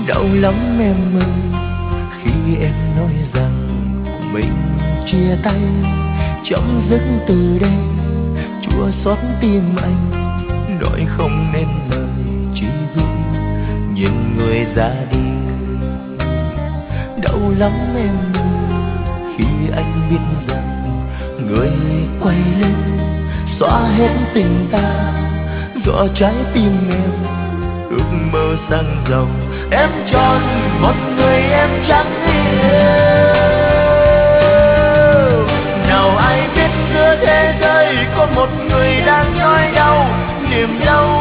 Đau lắm em ơi khi em nói rằng mình chia tay, chấm dứt từ đây. Chua xót tim anh nói không nên lời, chỉ thương nhìn người ra đi. Đau lắm em ơi khi anh biết rằng người quay lưng xóa hết tình ta, rõ trái tim em ước mơ sang giàu. Em chọn một người em chẳng yêu. Nào ai biết giữa thế giới có một người đang nhói đau, niềm đau